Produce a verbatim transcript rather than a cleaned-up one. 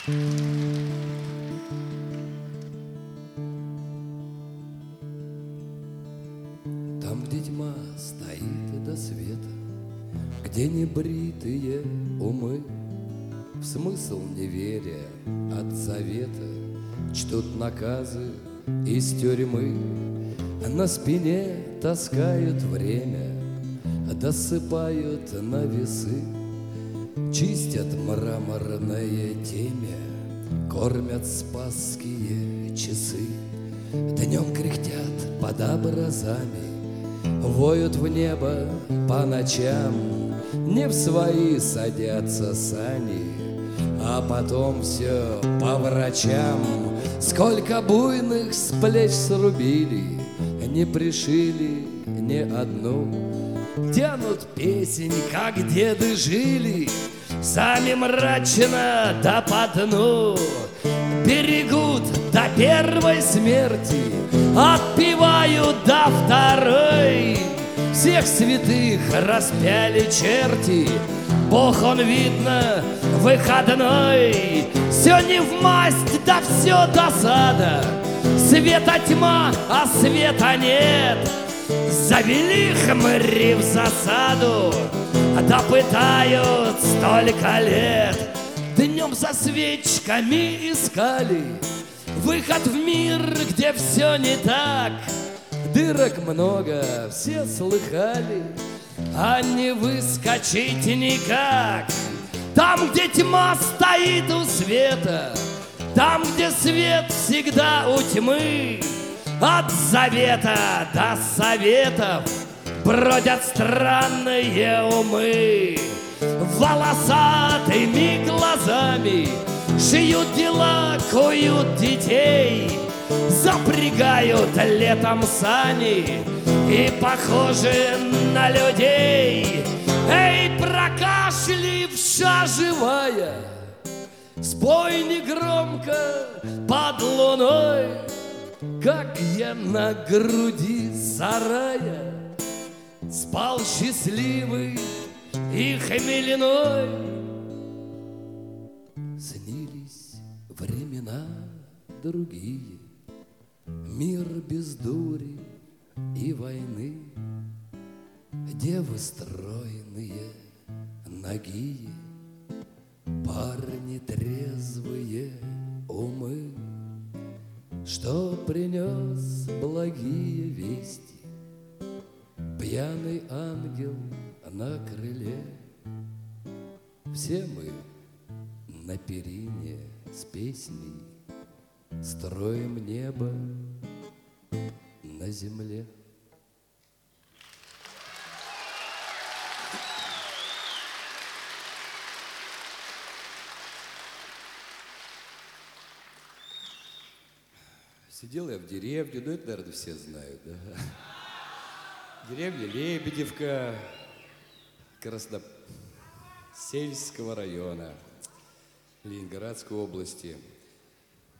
Там, где тьма стоит до света, где небритые умы, в смысл неверия от завета чтут наказы из тюрьмы. На спине таскают время, досыпают на весы, чистят мраморное темя, кормят спасские часы. Днем кряхтят под образами, воют в небо по ночам, не в свои садятся сани, а потом все по врачам. Сколько буйных с плеч срубили, не пришили ни одну. Тянут песень, как деды жили, сами мрачно да по дну. Берегут до первой смерти, отпевают до второй. Всех святых распяли черти, Бог он, видно, выходной. Все не в масть, да все досада, света тьма, а света нет. Завели хмыри в засаду, да пытают столько лет. Днем за свечками искали выход в мир, где все не так. Дырок много, все слыхали, а не выскочить никак. Там, где тьма стоит у света, там, где свет всегда у тьмы, от завета до советов бродят странные умы. Волосатыми глазами шьют дела, куют детей, запрягают летом сани и похожи на людей. Эй, прокашливша живая, спой негромко под луной, как я на груди сарая спал счастливый и хмельной. Снились времена другие, мир без дури и войны, девы стройные, нагие, парни трезвые умы. Что принес благие вести пьяный ангел на крыле? Все мы на перине с песней строим небо на земле. Сидел я в деревне, ну это, наверное, все знают, да? Деревня Лебедевка Красносельского района Ленинградской области.